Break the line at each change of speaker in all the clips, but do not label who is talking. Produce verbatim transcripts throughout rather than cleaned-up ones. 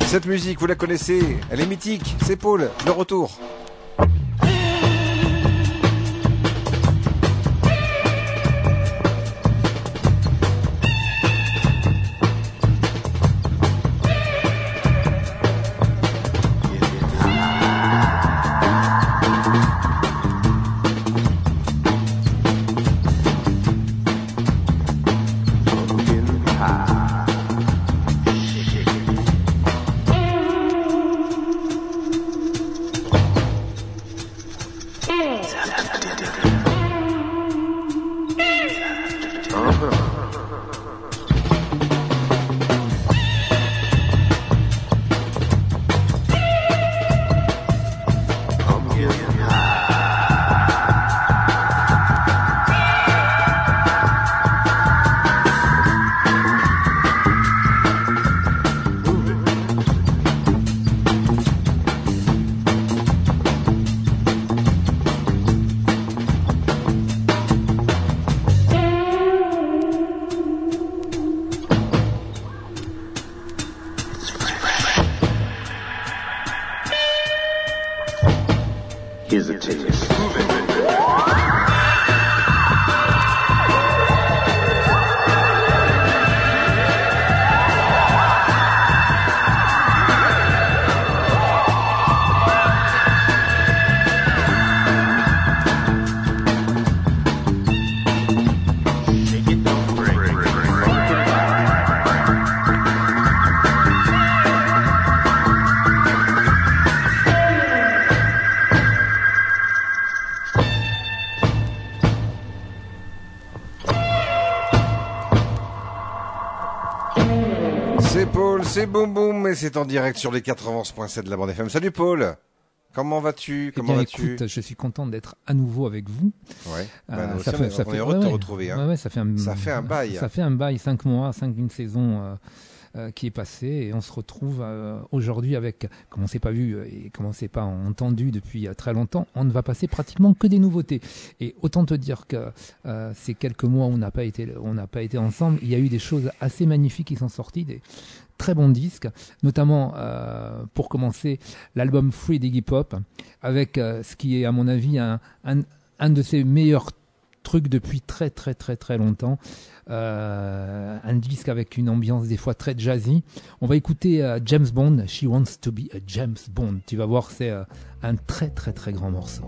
Cette musique, vous la connaissez, elle est mythique, c'est Paul, le retour. C'est Boum Boum et c'est en direct sur les quatre-vingt-onze virgule sept de la bande F M. Salut Paul, comment vas-tu? Comment
eh bien,
vas-tu?
Écoute, je suis content d'être à nouveau avec vous.
Ouais.
Euh,
bah,
ça
aussi,
fait,
on est,
ça
on
fait,
est heureux
ouais,
de te
ouais.
retrouver. Hein.
Ouais, ouais, ça fait un,
ça fait un bail.
Ça fait un bail, cinq mois, cinq une saison euh, euh, qui est passée et on se retrouve euh, aujourd'hui avec, comme on s'est pas vu et comme on s'est pas entendu depuis euh, très longtemps, on ne va passer pratiquement que des nouveautés. Et autant te dire que euh, ces quelques mois où on n'a pas été, on n'a pas été ensemble, il y a eu des choses assez magnifiques qui sont sorties, des très bons disques, notamment euh, pour commencer l'album Free d'Iggy Pop, avec euh, ce qui est à mon avis un, un, un de ses meilleurs trucs depuis très très très très longtemps, euh, un disque avec une ambiance des fois très jazzy. On va écouter euh, James Bond, She Wants to Be a James Bond, tu vas voir, c'est euh, un très très très grand morceau.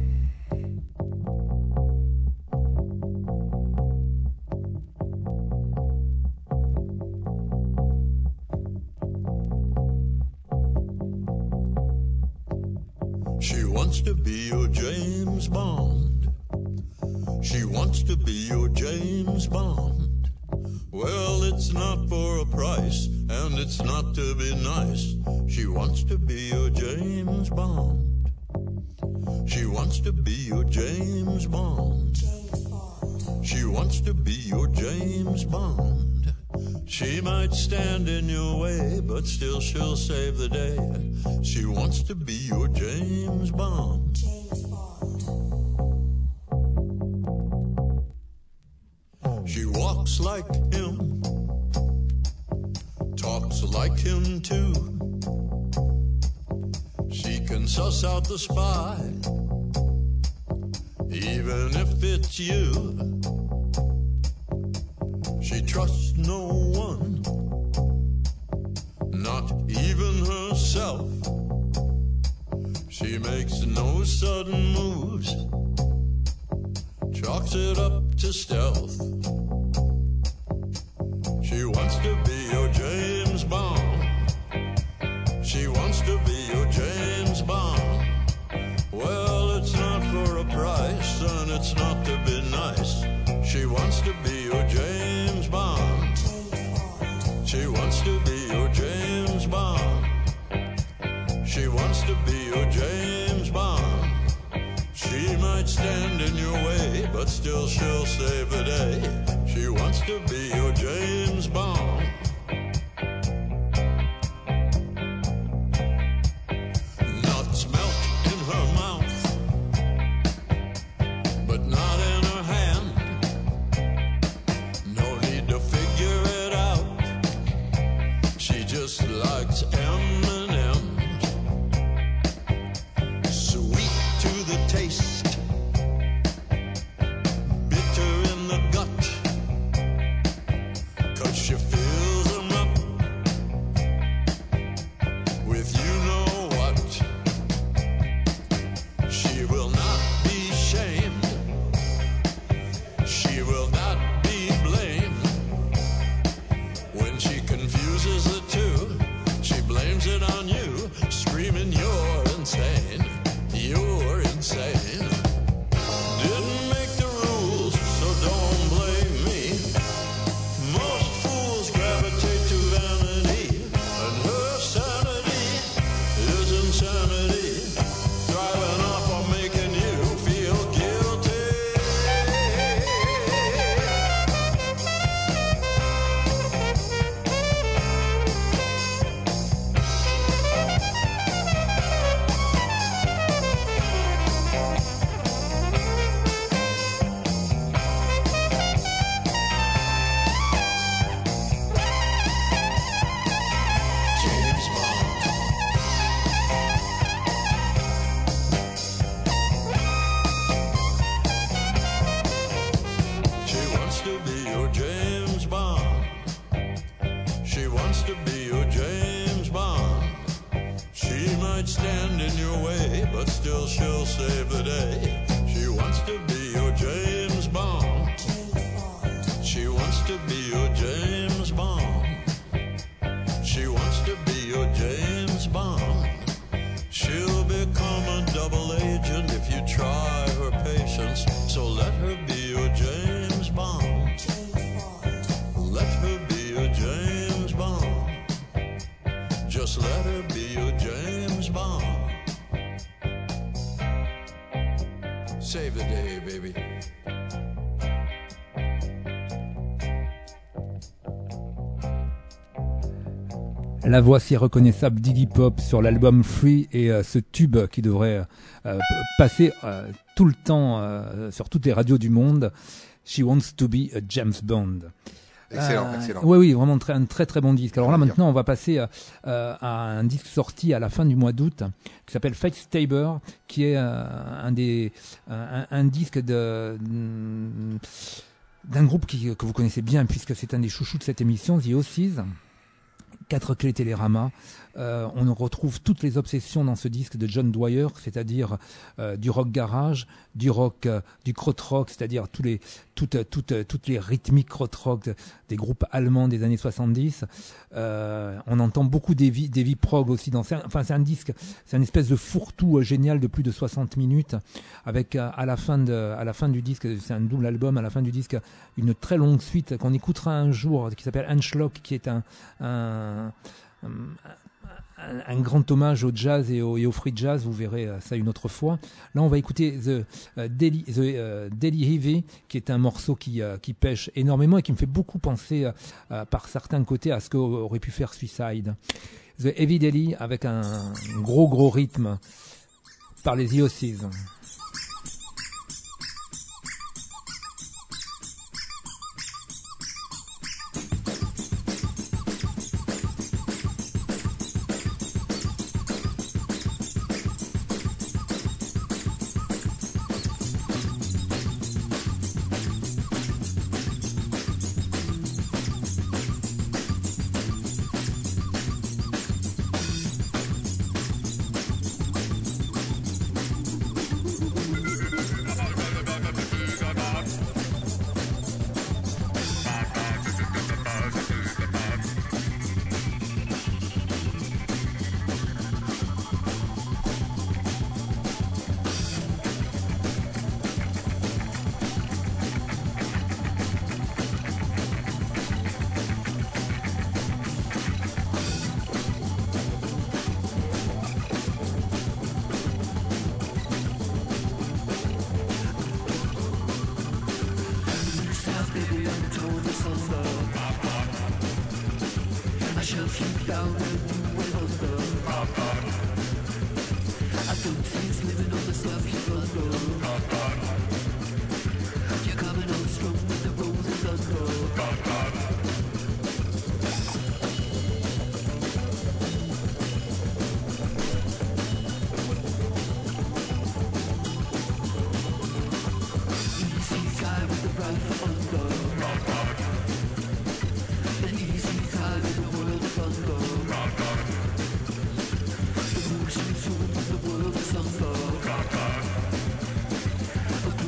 She wants to be your James Bond. She wants to be your James Bond. Well, it's not for a price, and it's not to be nice. She wants to be your James Bond. She wants to be your James Bond. She wants to be your James Bond. She might stand in your way, but still she'll save the day. She wants to be your James Bond. James Bond. She walks like him, talks like him too. She can suss out the spy, even if it's you. She trusts no one, not even herself. She makes no sudden moves, chalks it up to stealth. She wants to be your James Bond. She wants to be your James Bond. Well, it's not for a price, and it's not to be nice. She wants to be your James Bond. She wants to be your James Bond. She wants to be your James Bond. She might stand in your way, but still she'll save the day. She wants to be your James Bond. Nuts melt in her mouth, but not in her hand. No need to figure it out. She just likes M. on you, screaming you're insane, you're insane. Didn't make the rules, so don't blame me. Most fools gravitate to vanity, and her sanity is insanity, driving off or making you feel guilty. James Bond. She wants to be your James Bond. She wants to be your James Bond. She might stand in your way, but still she'll save the day. She wants to be your James Bond. She wants to be your James Bond. She wants to be your James Bond. She'll become a double agent if you try her patience. So let her be your James Bond. Let her be your James Bond. Just let her be your James Bond. Save the day, baby.
La voix si reconnaissable d'Iggy Pop sur l'album Free et euh, ce tube qui devrait euh, passer euh, tout le temps euh, sur toutes les radios du monde. She Wants to Be a James Bond.
Excellent,
Euh,
excellent.
Oui, oui, vraiment très, un très très bon disque. Alors là,
Très bien.
maintenant, on va passer euh, euh, à un disque sorti à la fin du mois d'août qui s'appelle Fate Stabber, qui est euh, un des un, un disque de d'un groupe qui, que vous connaissez bien puisque c'est un des chouchous de cette émission, The Ossies. Quatre clés Télérama. Euh, on retrouve toutes les obsessions dans ce disque de John Dwyer, c'est-à-dire euh, du rock garage, du rock, euh, du krautrock, c'est-à-dire tous les, toutes, toutes, toutes les rythmiques krautrock des groupes allemands des années soixante-dix. Euh, on entend beaucoup d'heavy, d'heavy prog aussi. Dans, c'est un, enfin, c'est un disque, c'est une espèce de fourre-tout euh, génial de plus de soixante minutes, avec euh, à la fin de, à la fin du disque, c'est un double album. À la fin du disque, une très longue suite qu'on écoutera un jour, qui s'appelle Anschlock, qui est un, un, un Un, un grand hommage au jazz et au, et au free jazz, vous verrez euh, ça une autre fois. Là, on va écouter The, uh, Daily, the uh, Daily Heavy, qui est un morceau qui, uh, qui pêche énormément et qui me fait beaucoup penser uh, uh, par certains côtés à ce qu'aurait pu faire Suicide. The Heavy Daily avec un gros gros rythme par les The Ossies.
A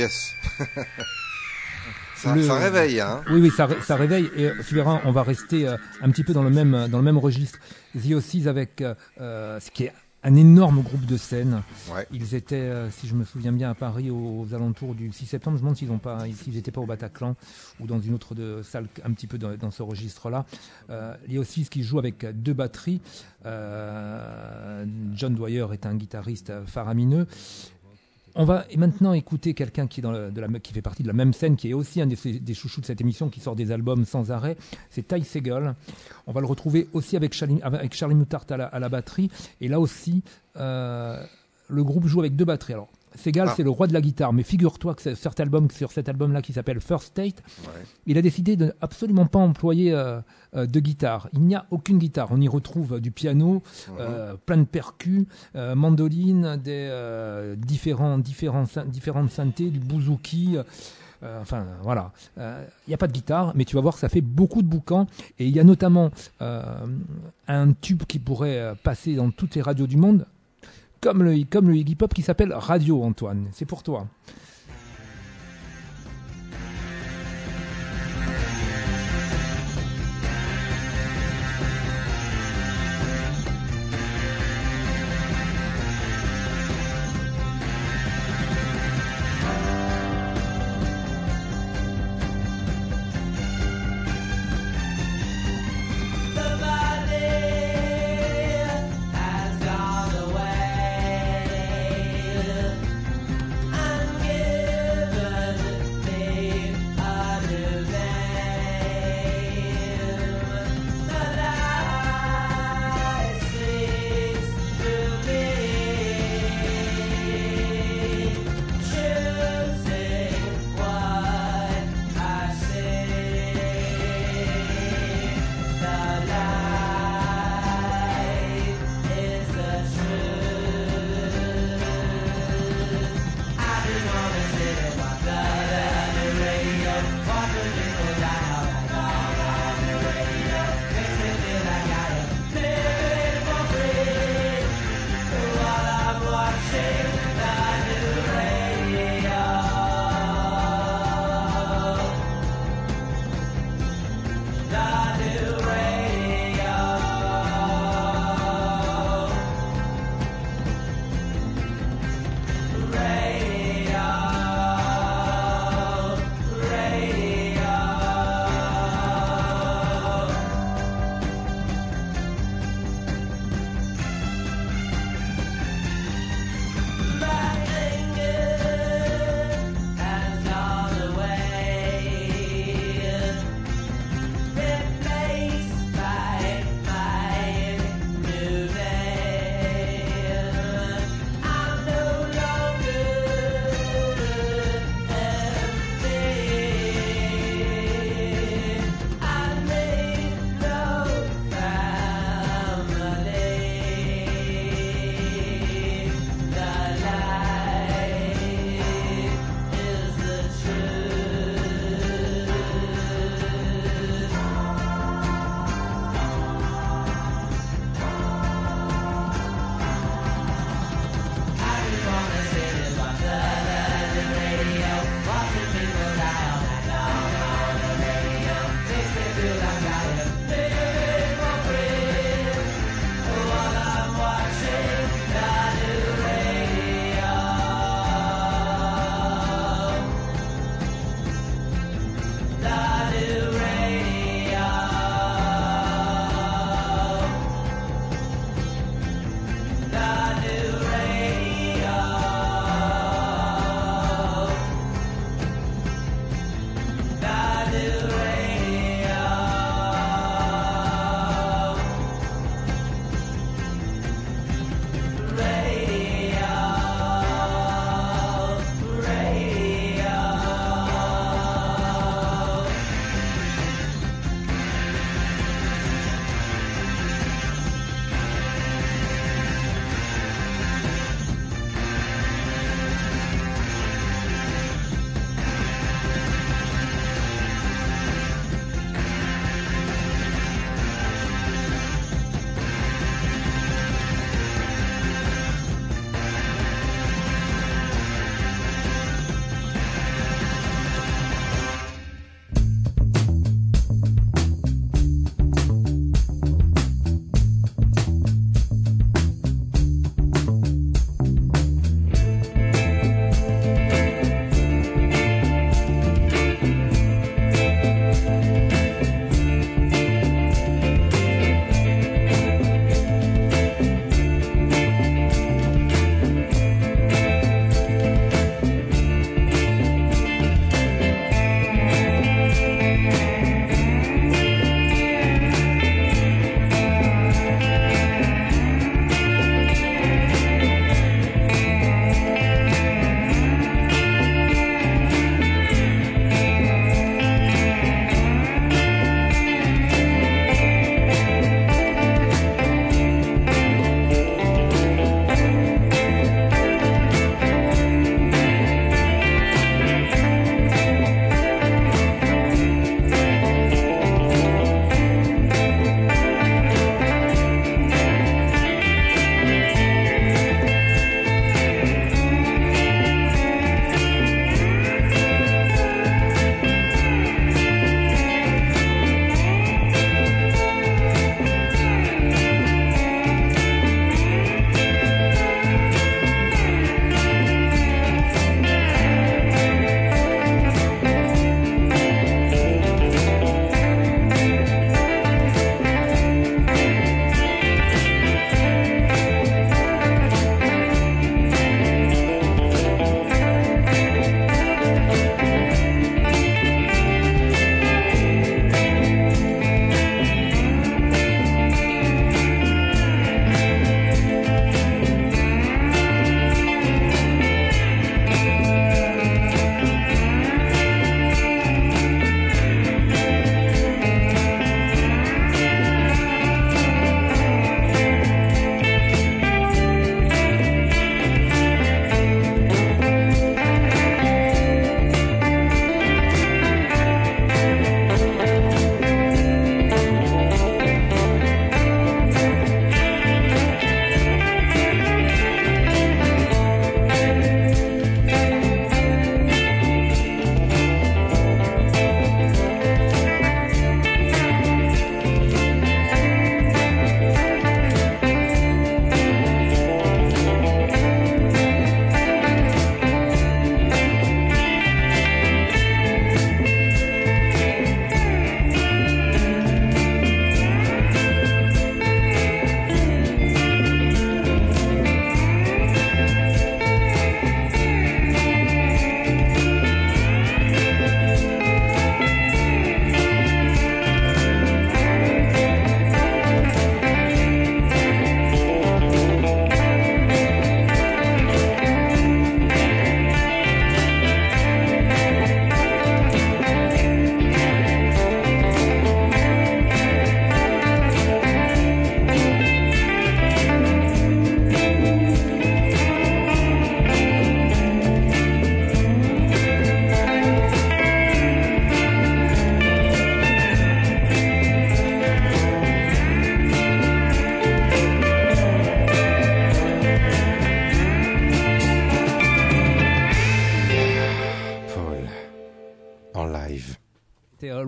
yes. ça,
Le-
ça réveille, hein.
Oui, oui, ça, ré- ça réveille. Et euh, tu verras, on va rester euh, un petit peu dans le même, dans le même registre. The Oasis avec euh, euh, ce qui est un énorme groupe de scène.
Ouais.
Ils étaient, euh, si je me souviens bien, à Paris aux, aux alentours du six septembre. Je me demande s'ils ont pas, s'ils n'étaient pas au Bataclan ou dans une autre de, salle un petit peu dans, dans ce registre-là. Euh, il y a aussi ce qui joue avec deux batteries. Euh, John Dwyer est un guitariste faramineux. On va maintenant écouter quelqu'un qui, est dans le- de la, qui fait partie de la même scène, qui est aussi un des, des chouchous de cette émission, qui sort des albums sans arrêt. C'est Ty Segall. On va le retrouver aussi avec Charlie, avec Charlie Muttart à la, à la batterie. Et là aussi, euh, le groupe joue avec deux batteries. Alors, Segall,
Ah.
c'est le roi de la guitare, mais figure-toi que c'est- sur cet album, sur cet album-là qui s'appelle First State,
Ouais.
il a décidé de absolument pas employer euh, euh, de guitare. Il n'y a aucune guitare. On y retrouve euh, du piano, euh, plein de percus, euh, mandoline, des euh, différents, différents, syn- différentes synthés, du bouzouki. euh, enfin, voilà. Il n'y a pas de guitare, mais tu vas voir que ça fait beaucoup de boucans. Et il y a notamment euh, un tube qui pourrait euh, passer dans toutes les radios du monde, comme le, comme le Iggy Pop, qui s'appelle Radio, Antoine. C'est pour toi.
The body has gone away. I'm getting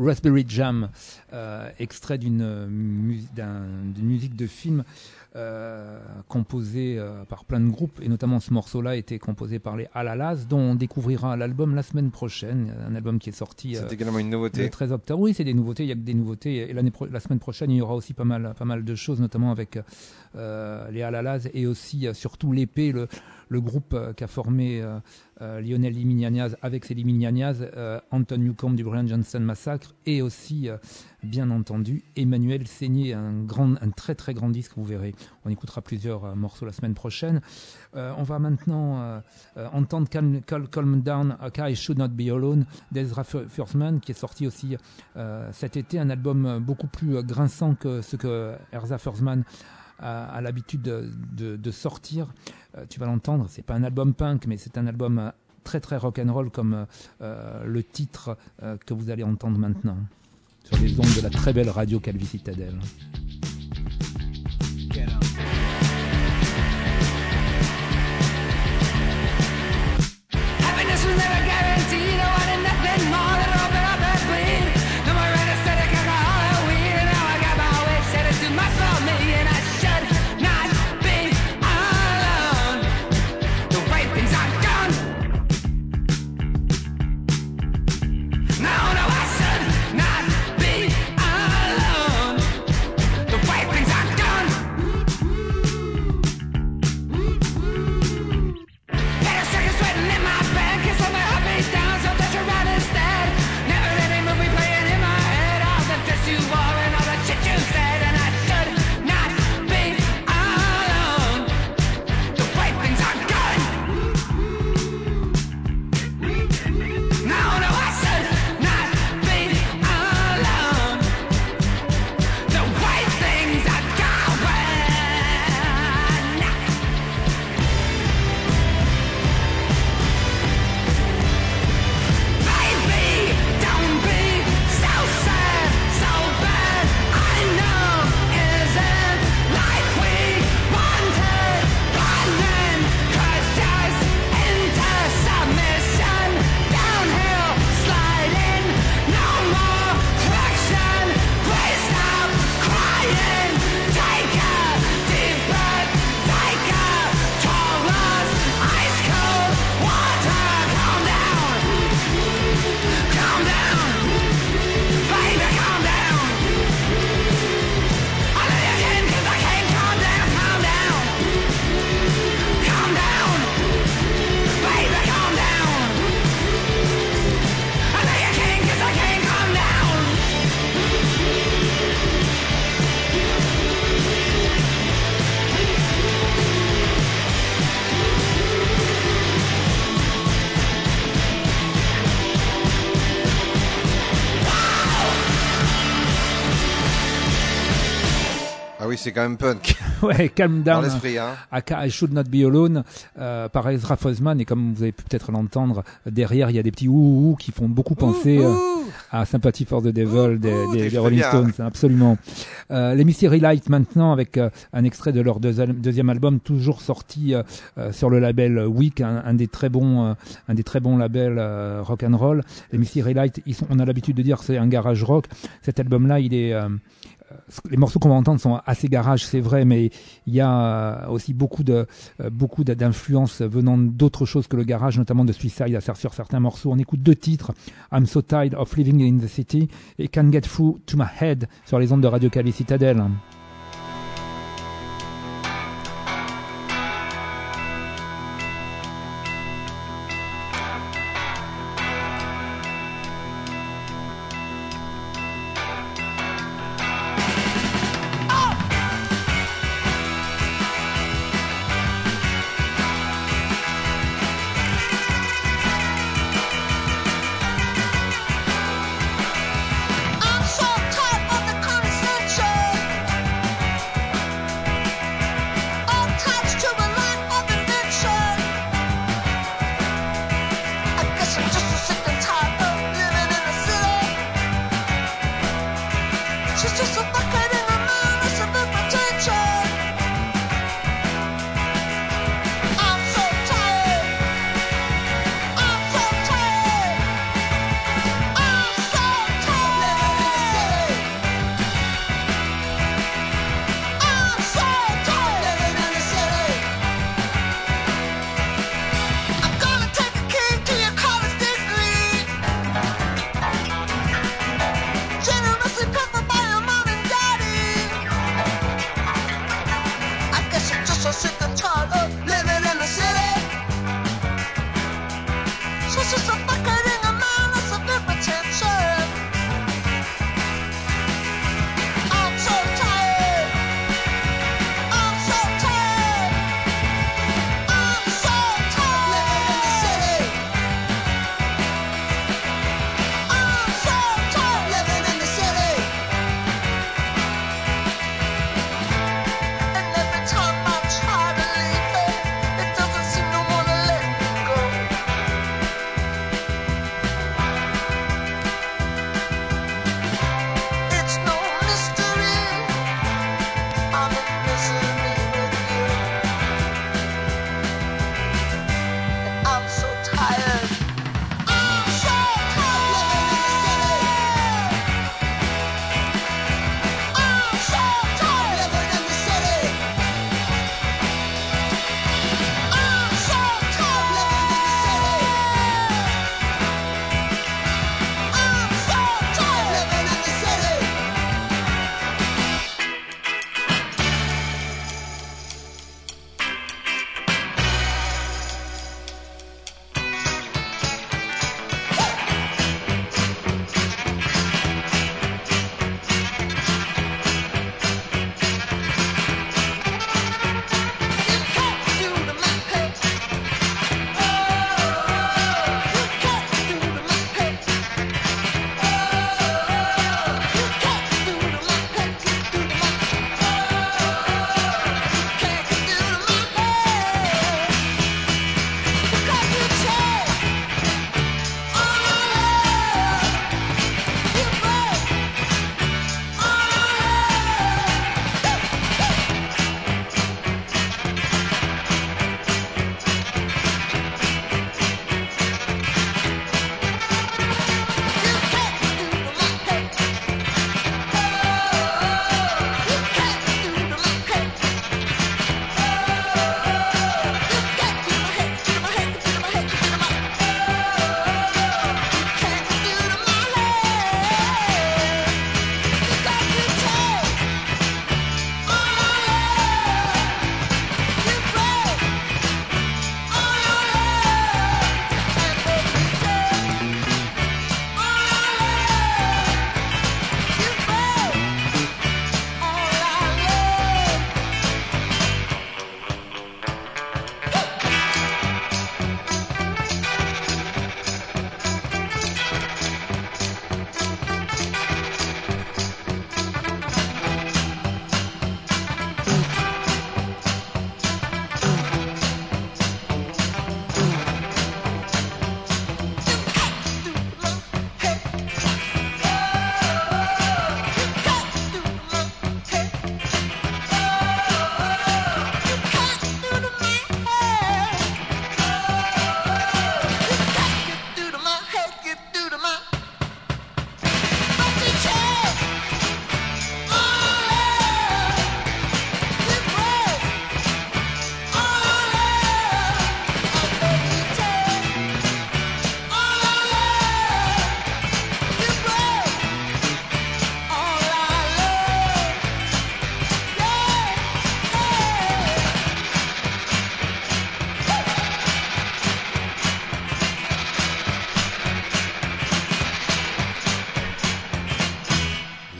Raspberry Jam, euh, extrait d'une, mu- d'un, d'une musique de film euh, composée euh, par plein de groupes, et notamment ce morceau-là a été composé par les Alalas, dont on découvrira l'album la semaine prochaine, un album qui est sorti.
C'est
euh,
également une nouveauté.
Le treize octobre, oui, c'est des nouveautés, il y a que des nouveautés. Et l'année pro- la semaine prochaine, il y aura aussi pas mal, pas mal de choses, notamment avec euh, les Alalas et aussi, euh, surtout, l'Épée, le, le groupe euh, qu'a formé euh, euh, Lionel Limignaniaz avec ses Limignaniaz, euh, Anton Newcombe du Brian Johnson Massacre, et aussi, euh, bien entendu, Emmanuel Seigné, un, grand, un très très grand disque, vous verrez. On écoutera plusieurs euh, morceaux la semaine prochaine. Euh, on va maintenant euh, euh, entendre Calm, Calm, Calm Down, Okay, I Should Not Be Alone d'Ezra Furzman, qui est sorti aussi euh, cet été, un album beaucoup plus euh, grinçant que ce que Ezra Furzman a, a l'habitude de, de, de sortir. Euh, tu vas l'entendre, c'est pas un album punk, mais c'est un album euh, très très rock'n'roll comme euh, le titre euh, que vous allez entendre maintenant sur les ondes de la très belle radio Calvi Citadel.
Happiness was never guaranteed. I wanted nothing more than open up and bleed. No more anesthetic, alcohol, or weed. And now I got my wish, and it's too much for me. And I should not be alone. The way things are gone. No, no, I should not be alone. The way things are gone. Got a second sweating in my bed, kiss on my heartbeat down, so touch around instead. Never any movie playing in my head, all the dress you wore and all the shit you said, and I should not be alone. The way things are going. No, no, I should not be alone. The way things are going. Baby, don't be so sad, so bad. I know isn't like we wanted, but then crashes into submission, downhill sliding, no more traction. Please stop crying. Take a deep breath, take a tall loss, ice cold water. Calm down. Calm down, baby, calm down. I know you can, 'cause I can't. Calm down, calm down. Calm down, baby, calm down. I know you can, 'cause I can't. Calm down.
Ah oui, c'est quand même punk.
Ouais, Calm
Dans
Down.
l'esprit, hein.
Aka I Should Not Be Alone, euh, par Ezra Furzman, et comme vous avez pu peut-être l'entendre, derrière il y a des petits ouh ouh qui font beaucoup penser euh, à Sympathy for the Devil des,
ouh,
des-
t'es
des
très
Rolling
bien.
Stones, absolument. Euh, les Mystery Light maintenant, avec euh, un extrait de leur deuxi- deuxième album, toujours sorti euh, euh, sur le label Weak, un, un des très bons, euh, un des très bons labels euh, rock and roll. Les Mystery Light, ils sont, on a l'habitude de dire que c'est un garage rock. Cet album-là, il est euh, les morceaux qu'on va entendre sont assez garage, c'est vrai, mais il y a euh, aussi beaucoup de euh, beaucoup d- d'influences venant d'autres choses que le garage, notamment de Suicide sur certains morceaux. On écoute deux titres, I'm So Tired of Living in the City et Can't Get Through to My Head sur les ondes de Radio Calvi Citadel.
I'm so tired of the condescension. Attached to a line of invention. I guess I'm just so sick and tired of living in the city. She's just suffocating a man with severe pretension. I'm so tired. I'm so tired. I'm so tired.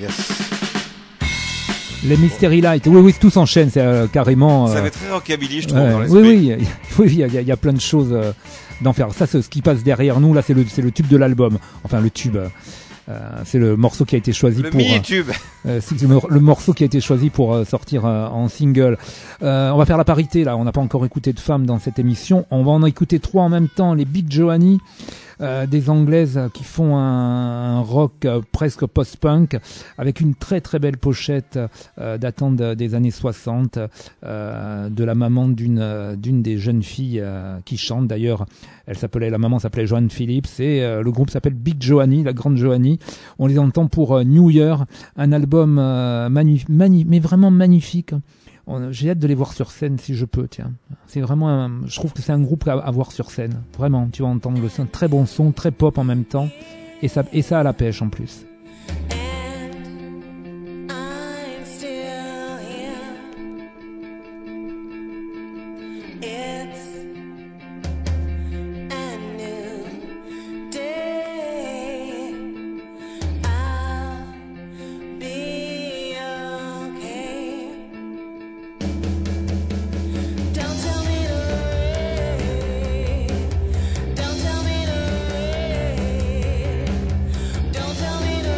Yes.
Les Mystery Light, oui, oui, tout s'enchaîne, c'est euh, carrément.
Ça
euh,
fait très rockabilly, je trouve,
ouais,
dans
oui,
l'esprit.
oui, il y a- oui, il y, a- il y a plein de choses euh, d'en faire. Ça, c'est ce qui passe derrière nous. Là, c'est le, c'est le tube de l'album. Enfin, le tube. euh, euh, c'est le morceau qui a été choisi
Le
pour.
mini-tube.
Euh, c'est le, le morceau qui a été choisi pour euh, sortir euh, en single. Euh, on va faire la parité là. On n'a pas encore écouté de femmes dans cette émission. On va en écouter trois en même temps. Les Big Joanie. Euh, des Anglaises euh, qui font un, un rock euh, presque post-punk avec une très très belle pochette euh, datant de- des années soixante euh, de la maman d'une euh, d'une des jeunes filles euh, qui chante. D'ailleurs, elle s'appelait la maman s'appelait Joanne Phillips et euh, le groupe s'appelle Big Joanie, la grande Joanie. On les entend pour euh, New Year, un album euh, magnifique, mais vraiment magnifique. On- J'ai hâte de les voir sur scène si je peux, tiens. C'est vraiment un, je trouve que c'est un groupe à, à voir sur scène. Vraiment, tu vas entendre le son, très bon son, très pop en même temps. Et ça, et ça à la pêche en plus.
And I'm still here. It's a new day. I'll be okay. Don't tell me to wait. Don't tell me to wait. Don't tell me to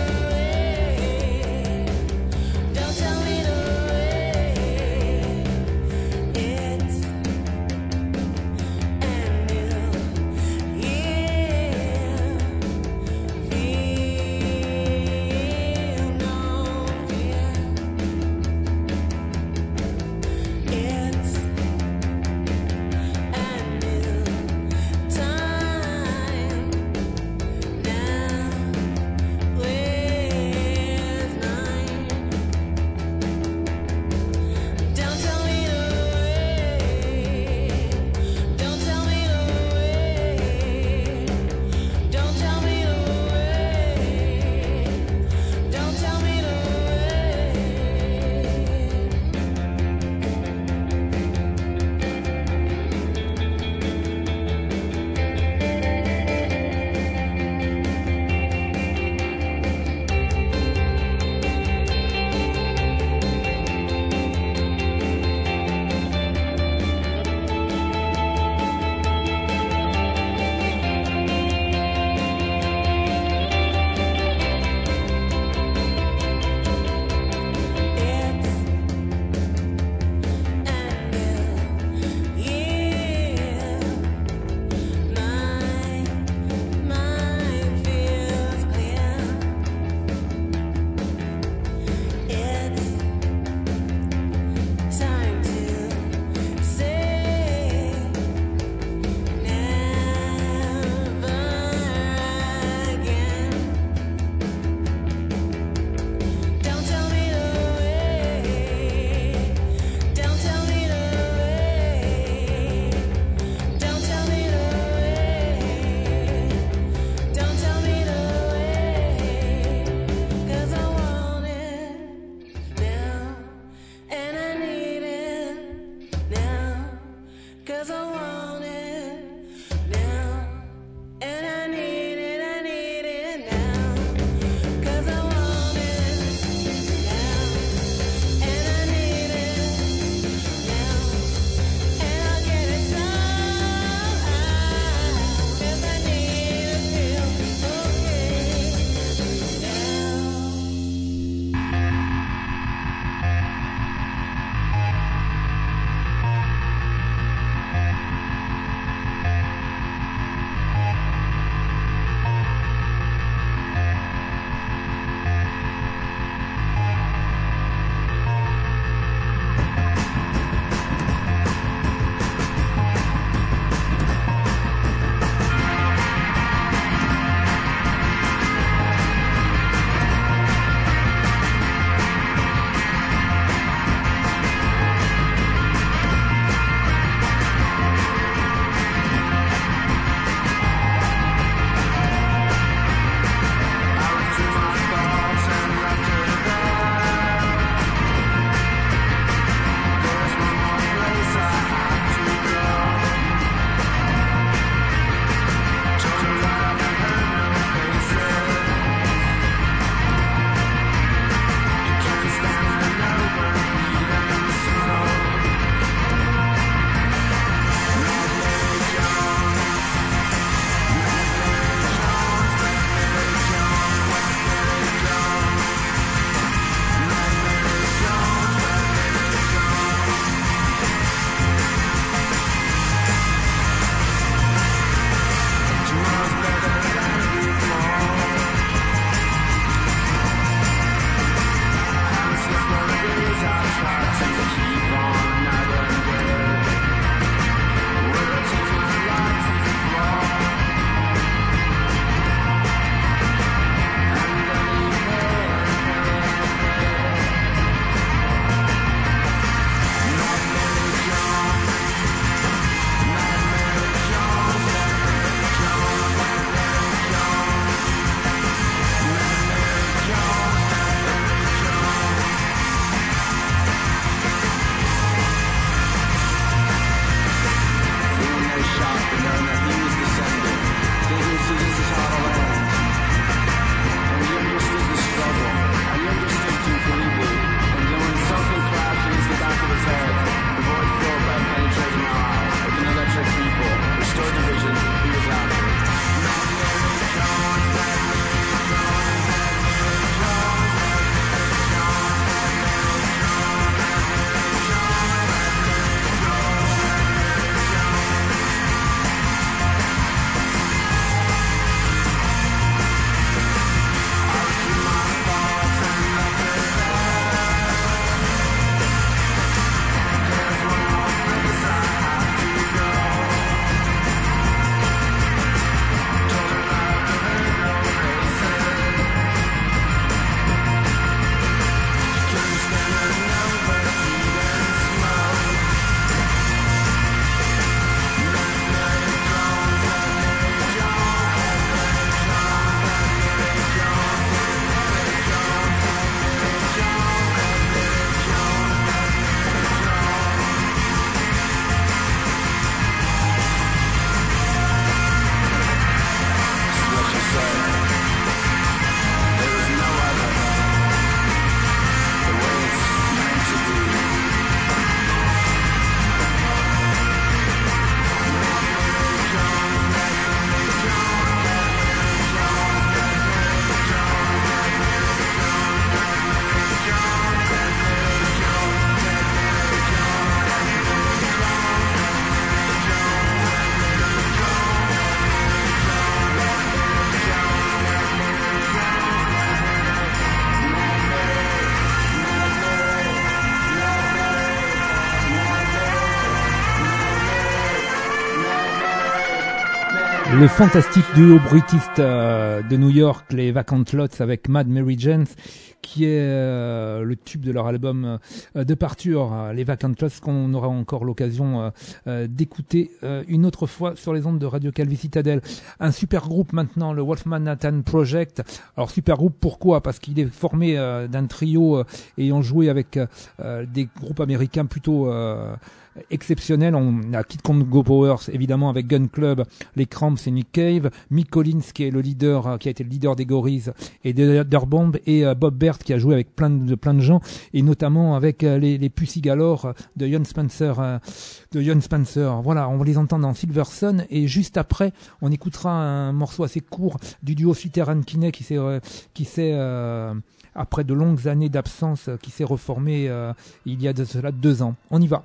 Le fantastique duo bruitiste euh, de New York, les Vacant Lots avec Mad Mary Jane, qui est euh, le tube de leur album euh, de parture, euh, les Vacant Lots, qu'on aura encore l'occasion euh, euh, d'écouter euh, une autre fois sur les ondes de Radio Calvi Citadel. Un super groupe maintenant, le Wolf Manhattan Project. Alors super groupe, pourquoi ? Parce qu'il est formé euh, d'un trio euh, ayant joué avec euh, des groupes américains plutôt euh, exceptionnel. On a Kid Congo Powers évidemment avec Gun Club, les Cramps et Nick Cave, Mick Collins qui est le leader, euh, qui a été le leader des Gorillaz et des Dirtbomb, et euh, Bob Bert qui a joué avec plein de plein de gens, et notamment avec euh, les, les Pussy Galore de Jon Spencer, euh, de Jon Spencer. Voilà, on va les entendre dans Silver Sun, et juste après on écoutera un morceau assez court du duo Flitter and Kinney qui s'est euh, qui s'est euh, après de longues années d'absence, qui s'est reformé euh, il y a de cela deux ans. On y va.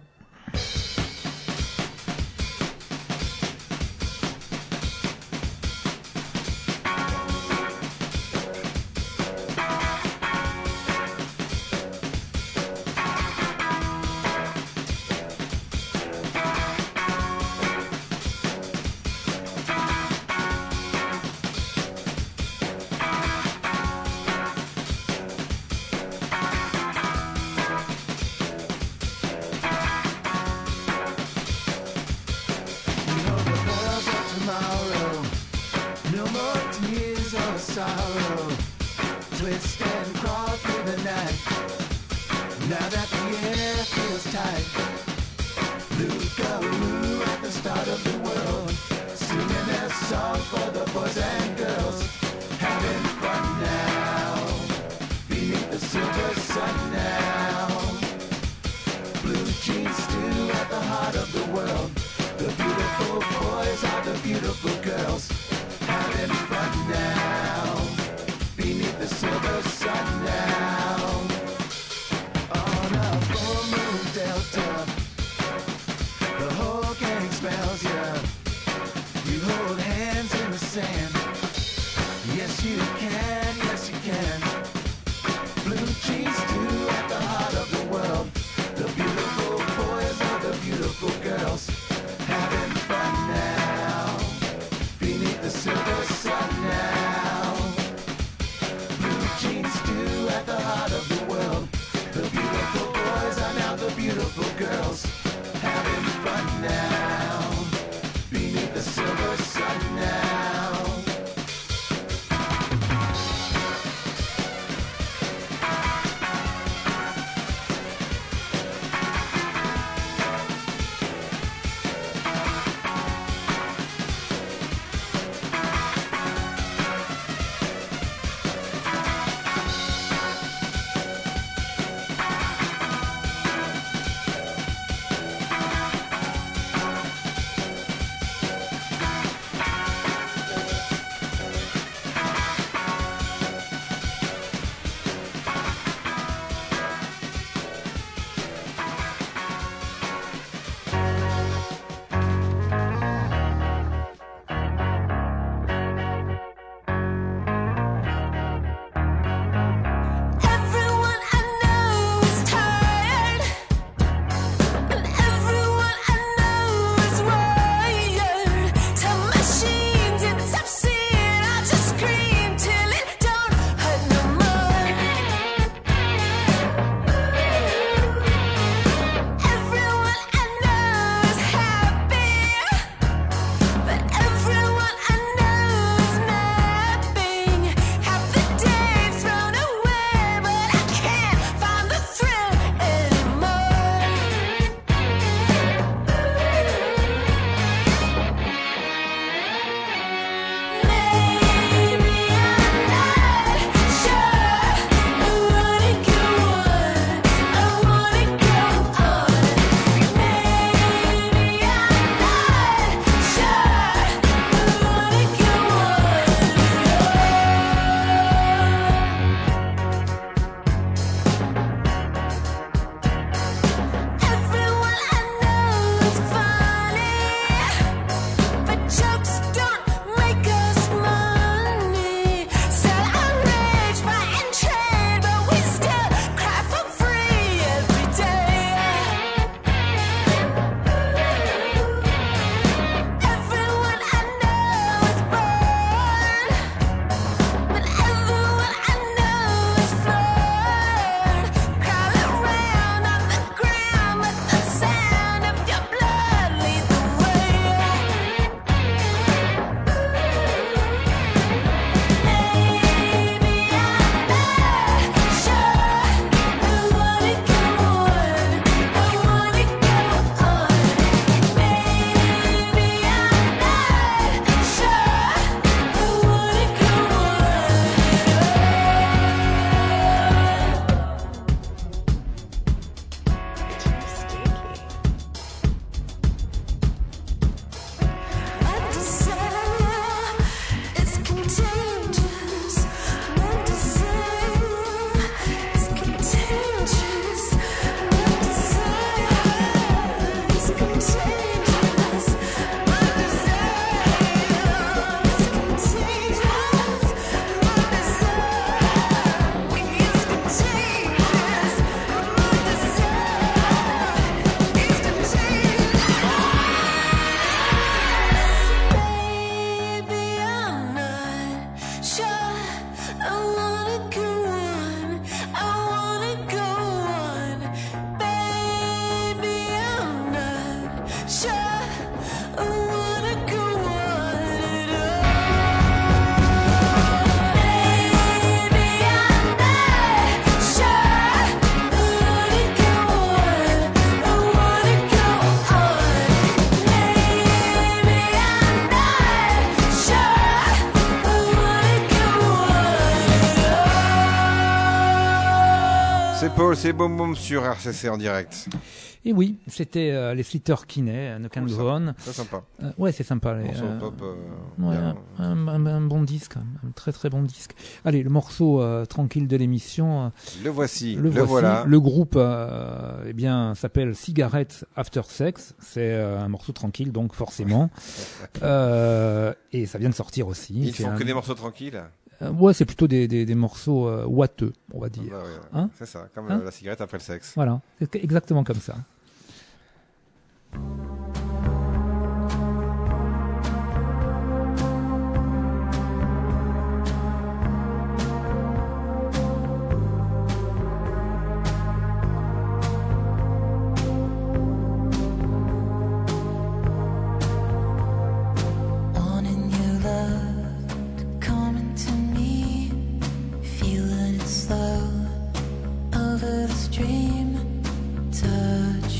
Sand.
C'est Paul, c'est Boom Boom sur R C C en direct.
Et oui, c'était euh, les Sleater Kinney, No Can
Cool,
Go On.
C'est sympa.
Euh, ouais, c'est sympa. Les,
Morceau
euh,
pop. euh,
ouais,
bien.
un, un- un bon disque, un très très bon disque. Allez, le morceau euh, tranquille de l'émission. euh,
Le voici,
Le,
le,
voici.
voilà.
Le groupe euh, eh bien, s'appelle Cigarette After Sex. C'est euh, un morceau tranquille, donc forcément. euh, et ça vient de sortir aussi.
Ils
C'est
font
un-
que des morceaux tranquilles.
euh, ouais, c'est plutôt des, des, des morceaux euh, ouateux, on va dire.
Bah ouais, ouais.
Hein
C'est ça, comme
Hein
euh, la cigarette après le sexe.
Voilà, c'est exactement comme ça.
Wanting your love to come into me, feeling it slow over the stream, touch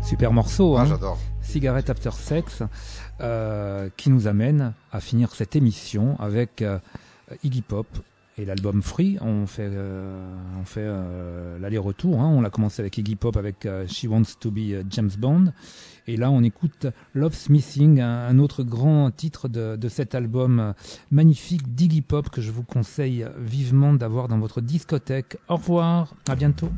Super morceau,
Ah,
hein.
j'adore.
Cigarette After Sex, euh, qui nous amène à finir cette émission avec euh, Iggy Pop et l'album Free. On fait, euh, on fait euh, l'aller-retour. Hein. On l'a commencé avec Iggy Pop avec euh, She Wants to Be euh, James Bond. Et là, on écoute Love's Missing, un, un autre grand titre de, de cet album euh, magnifique d'Iggy Pop que je vous conseille vivement d'avoir dans votre discothèque. Au revoir, à bientôt.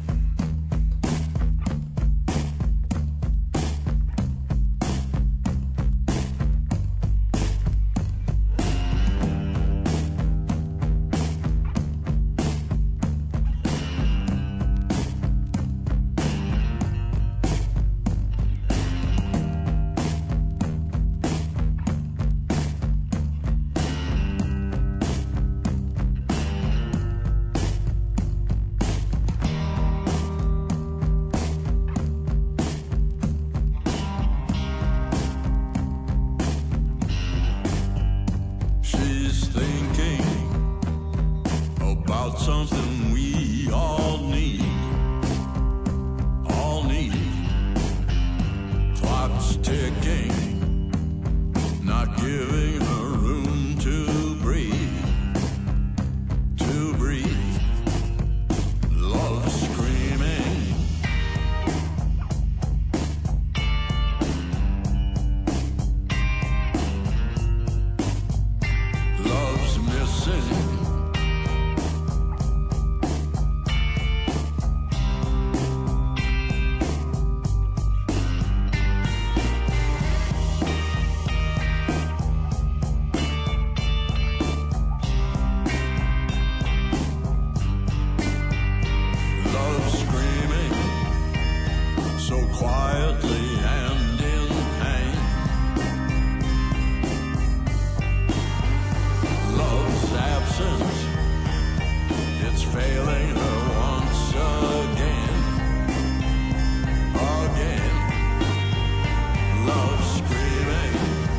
She's thinking about something we all need, all need. Clock's ticking, not giving her room to breathe, to breathe. Love screaming. Love's missing. Love screaming so quietly and in pain. Love's absent, it's failing her once again, again. Love screaming.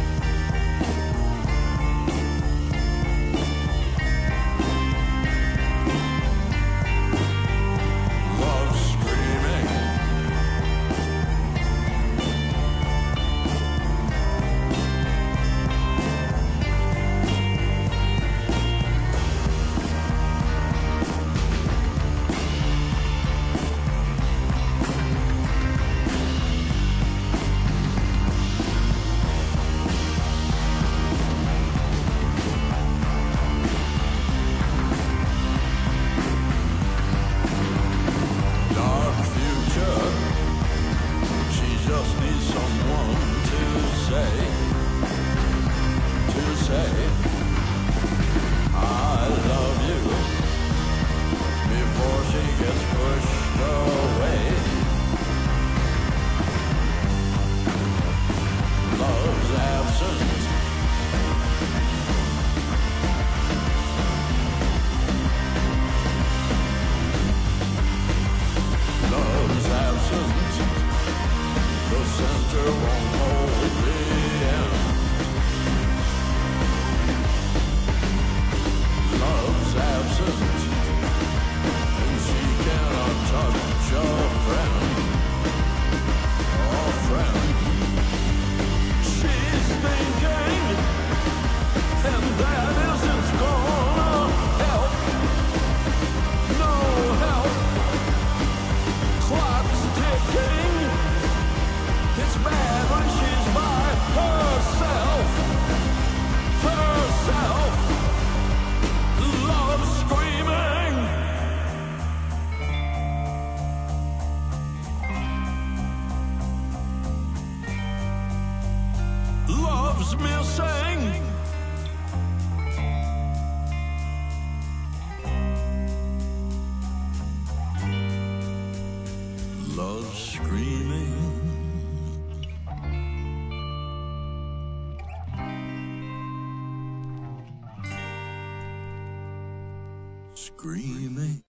Love screaming. Dark future. She just needs someone to say, to say, I love you before she gets pushed away. Love's absent. Love's absent. The center won't hold the end. Love's absent. And she cannot touch a friend. A friend. She's thinking, and that isn't gonna help. No help. Clock's ticking. It's bad when she's by herself. Herself. Love screaming. Love's missing. Love screaming. Screaming.